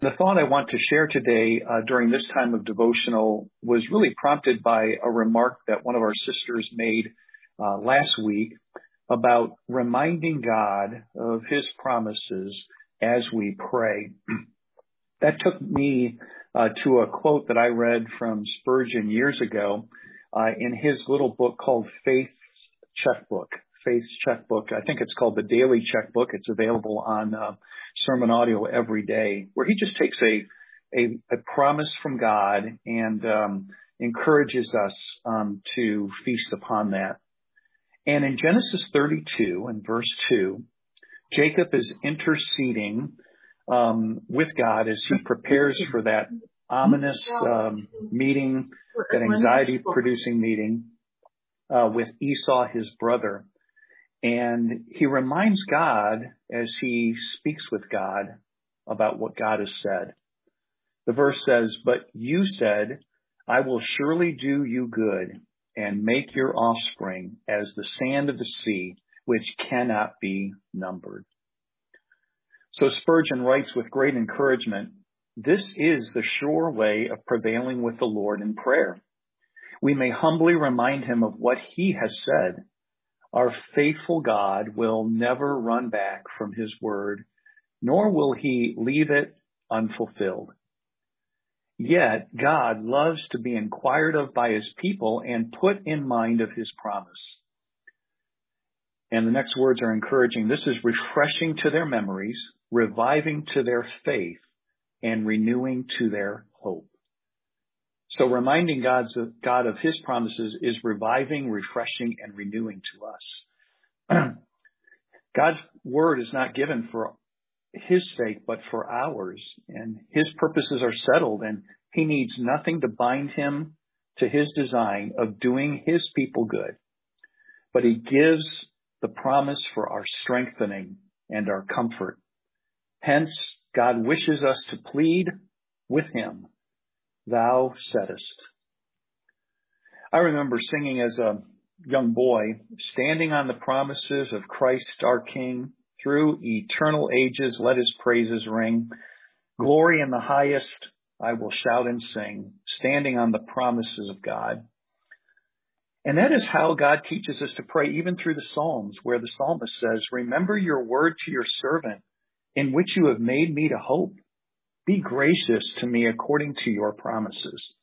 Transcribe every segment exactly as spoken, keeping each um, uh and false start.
The thought I want to share today uh, during this time of devotional was really prompted by a remark that one of our sisters made uh, last week about reminding God of His promises as we pray. That took me uh, to a quote that I read from Spurgeon years ago uh, in his little book called Faith's Checkbook. Faith's Checkbook. I think it's called the Daily Checkbook. It's available on uh, Sermon Audio every day, where he just takes a a, a promise from God and um, encourages us um, to feast upon that. And in Genesis thirty-two and verse two, Jacob is interceding um, with God as he prepares for that ominous um, meeting, that anxiety-producing meeting uh, with Esau, his brother. And he reminds God as he speaks with God about what God has said. The verse says, "But you said, I will surely do you good and make your offspring as the sand of the sea, which cannot be numbered." So Spurgeon writes with great encouragement, this is the sure way of prevailing with the Lord in prayer. We may humbly remind him of what he has said. Our faithful God will never run back from his word, nor will he leave it unfulfilled. Yet God loves to be inquired of by his people and put in mind of his promise. And the next words are encouraging. This is refreshing to their memories, reviving to their faith, and renewing to their hope. So reminding God's, God of his promises is reviving, refreshing, and renewing to us. God's word is not given for his sake, but for ours. And his purposes are settled, and he needs nothing to bind him to his design of doing his people good. But he gives the promise for our strengthening and our comfort. Hence, God wishes us to plead with him, "Thou saidest." I remember singing as a young boy, standing on the promises of Christ our King, through eternal ages let his praises ring. Glory in the highest I will shout and sing, standing on the promises of God. And that is how God teaches us to pray, even through the Psalms, where the psalmist says, "Remember your word to your servant, in which you have made me to hope. Be gracious to me according to your promises."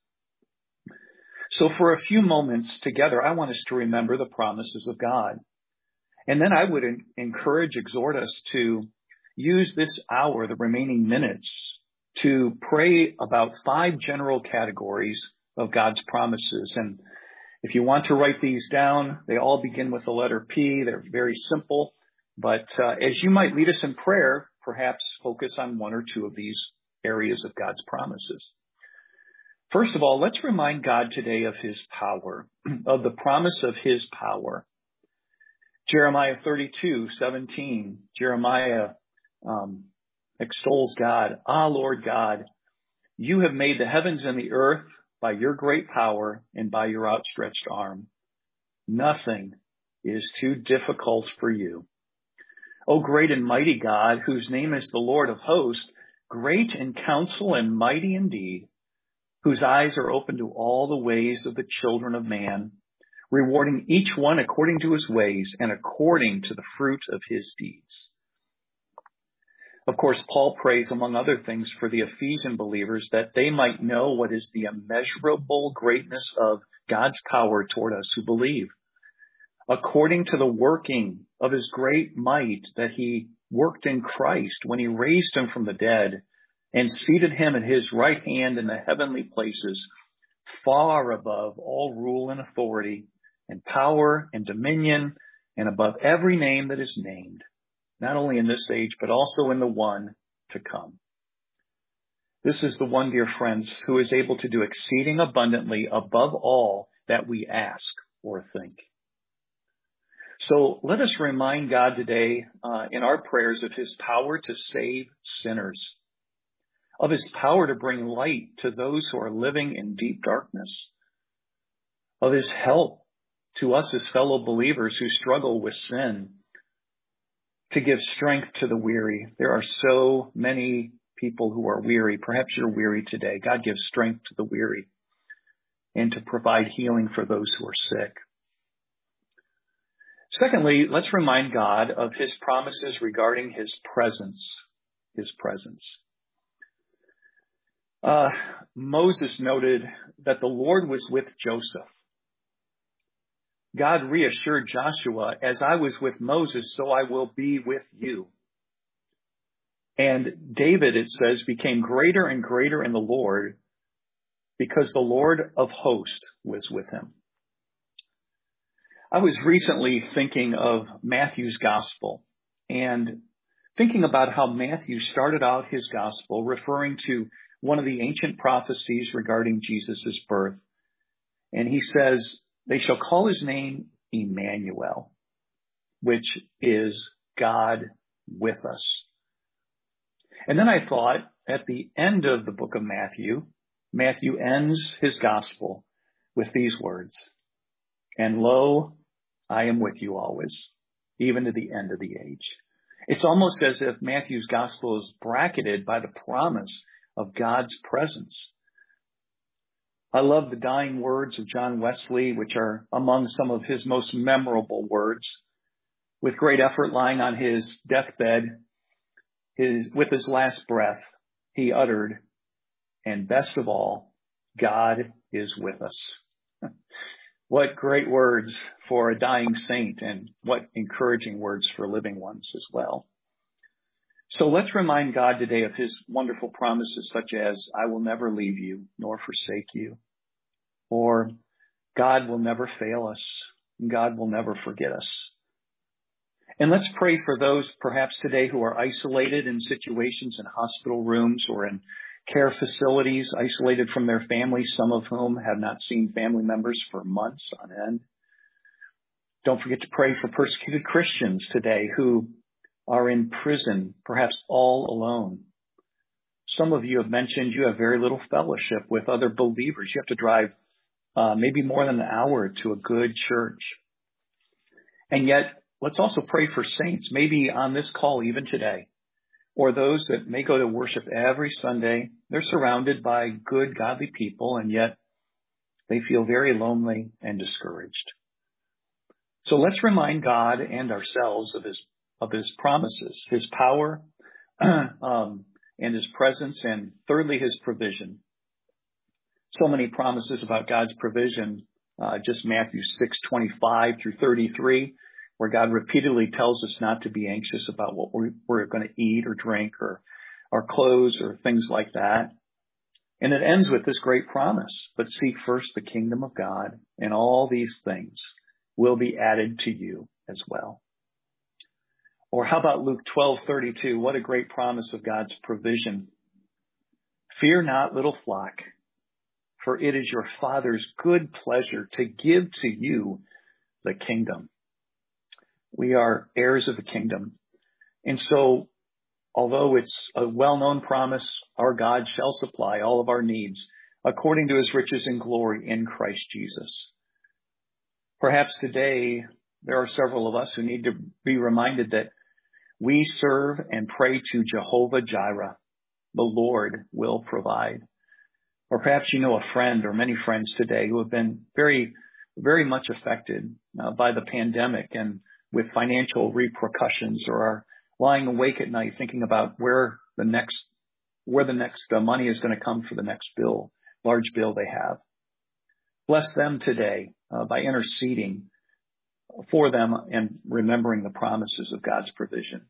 So for a few moments together, I want us to remember the promises of God. And then I would encourage, exhort us to use this hour, the remaining minutes, to pray about five general categories of God's promises. And if you want to write these down, they all begin with the letter P. They're very simple. But uh, as you might lead us in prayer, perhaps focus on one or two of these areas of God's promises. First of all, let's remind God today of his power, of the promise of his power. Jeremiah thirty-two seventeen, Jeremiah um, extols God. "Ah, Lord God, you have made the heavens and the earth by your great power and by your outstretched arm. Nothing is too difficult for you. O great and mighty God, whose name is the Lord of hosts, great in counsel and mighty indeed, whose eyes are open to all the ways of the children of man, rewarding each one according to his ways and according to the fruit of his deeds." Of course, Paul prays, among other things, for the Ephesian believers that they might know what is the immeasurable greatness of God's power toward us who believe, according to the working of his great might that he worked in Christ when he raised him from the dead and seated him at his right hand in the heavenly places, far above all rule and authority and power and dominion and above every name that is named, not only in this age, but also in the one to come. This is the one, dear friends, who is able to do exceeding abundantly above all that we ask or think. So let us remind God today uh, in our prayers of his power to save sinners, of his power to bring light to those who are living in deep darkness, of his help to us as fellow believers who struggle with sin, to give strength to the weary. There are so many people who are weary. Perhaps you're weary today. God gives strength to the weary and to provide healing for those who are sick. Secondly, let's remind God of his promises regarding his presence. His presence. Uh, Moses noted that the Lord was with Joseph. God reassured Joshua, as I was with Moses, so I will be with you. And David, it says, became greater and greater in the Lord because the Lord of hosts was with him. I was recently thinking of Matthew's gospel and thinking about how Matthew started out his gospel referring to one of the ancient prophecies regarding Jesus' birth. And he says, they shall call his name Emmanuel, which is God with us. And then I thought at the end of the book of Matthew, Matthew ends his gospel with these words, and lo, I am with you always, even to the end of the age. It's almost as if Matthew's gospel is bracketed by the promise of God's presence. I love the dying words of John Wesley, which are among some of his most memorable words. With great effort lying on his deathbed, his, with his last breath, he uttered, and best of all, God is with us. What great words for a dying saint, and what encouraging words for living ones as well. So let's remind God today of his wonderful promises such as, I will never leave you nor forsake you. Or God will never fail us. God will never forget us. And let's pray for those perhaps today who are isolated in situations in hospital rooms or in care facilities, isolated from their families, some of whom have not seen family members for months on end. Don't forget to pray for persecuted Christians today who are in prison, perhaps all alone. Some of you have mentioned you have very little fellowship with other believers. You have to drive uh, maybe more than an hour to a good church. And yet, let's also pray for saints, maybe on this call even today, or those that may go to worship every Sunday. They're surrounded by good, godly people, and yet they feel very lonely and discouraged. So let's remind God and ourselves of his of his promises, his power, um, and his presence, and thirdly, his provision. So many promises about God's provision, uh, just Matthew six twenty-five through thirty-three, where God repeatedly tells us not to be anxious about what we're, we're going to eat or drink or our clothes or things like that. And it ends with this great promise, but seek first the kingdom of God, and all these things will be added to you as well. Or how about Luke twelve thirty-two? What a great promise of God's provision. Fear not, little flock, for it is your Father's good pleasure to give to you the kingdom. We are heirs of the kingdom. And so, although it's a well-known promise, our God shall supply all of our needs according to his riches and glory in Christ Jesus. Perhaps today, there are several of us who need to be reminded that we serve and pray to Jehovah Jireh. The Lord will provide. Or perhaps you know a friend or many friends today who have been very, very much affected uh, by the pandemic and with financial repercussions, or are lying awake at night thinking about where the next, where the next uh, money is going to come for the next bill, large bill they have. Bless them today uh, by interceding for them and remembering the promises of God's provision.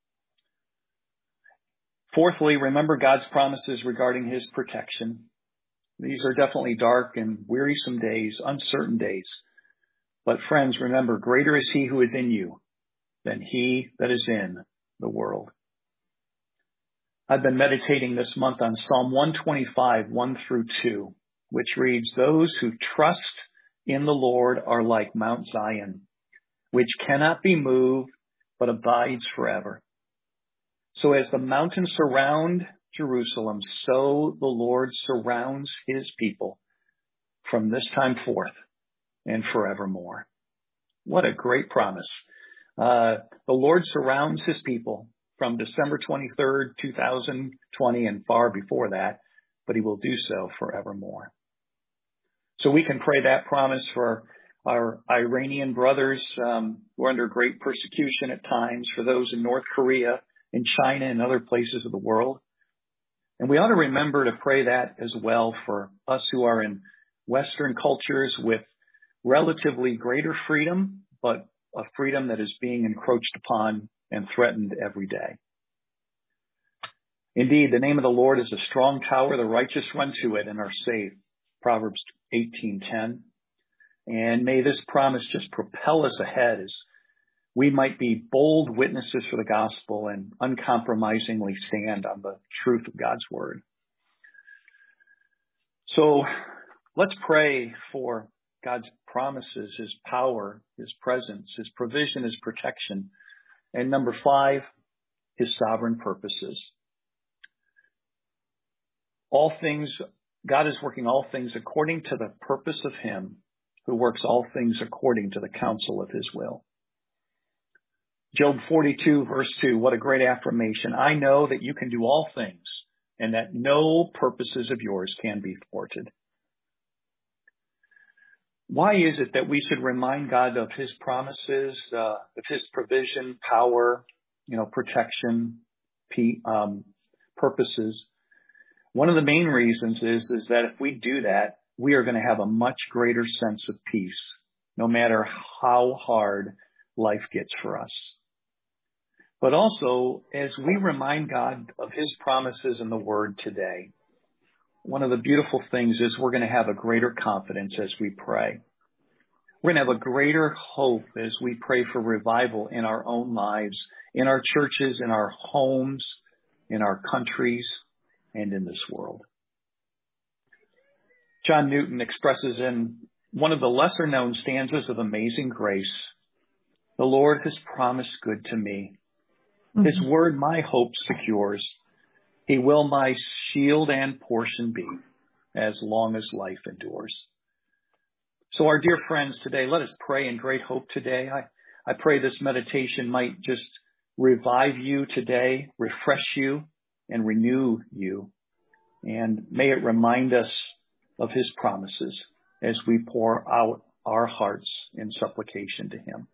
Fourthly, remember God's promises regarding his protection. These are definitely dark and wearisome days, uncertain days. But friends, remember, greater is he who is in you than he that is in the world. I've been meditating this month on Psalm one twenty-five, one through two, which reads, those who trust in the Lord are like Mount Zion, which cannot be moved, but abides forever. So as the mountains surround Jerusalem, so the Lord surrounds his people from this time forth and forevermore. What a great promise. Uh, the Lord surrounds his people from December twenty-third, two thousand twenty and far before that, but he will do so forevermore. So we can pray that promise for our Iranian brothers um, who are under great persecution at times, for those in North Korea, in China, and other places of the world. And we ought to remember to pray that as well for us who are in Western cultures with relatively greater freedom, but a freedom that is being encroached upon and threatened every day. Indeed, the name of the Lord is a strong tower. The righteous run to it and are saved. Proverbs eighteen ten. And may this promise just propel us ahead as we might be bold witnesses for the gospel and uncompromisingly stand on the truth of God's word. So let's pray for God's promises, his power, his presence, his provision, his protection. And number five, his sovereign purposes. All things, God is working all things according to the purpose of him who works all things according to the counsel of his will. Job forty-two, verse two, what a great affirmation. I know that you can do all things and that no purposes of yours can be thwarted. Why is it that we should remind God of his promises, uh, of his provision, power, you know, protection, um, purposes? One of the main reasons is, is that if we do that, we are going to have a much greater sense of peace, no matter how hard life gets for us. But also, as we remind God of his promises in the word today, one of the beautiful things is we're going to have a greater confidence as we pray. We're going to have a greater hope as we pray for revival in our own lives, in our churches, in our homes, in our countries, and in this world. John Newton expresses in one of the lesser known stanzas of Amazing Grace, the Lord has promised good to me. Mm-hmm. His word my hope secures. He will my shield and portion be as long as life endures. So our dear friends, today, let us pray in great hope today. I, I pray this meditation might just revive you today, refresh you, and renew you. And may it remind us of his promises as we pour out our hearts in supplication to him.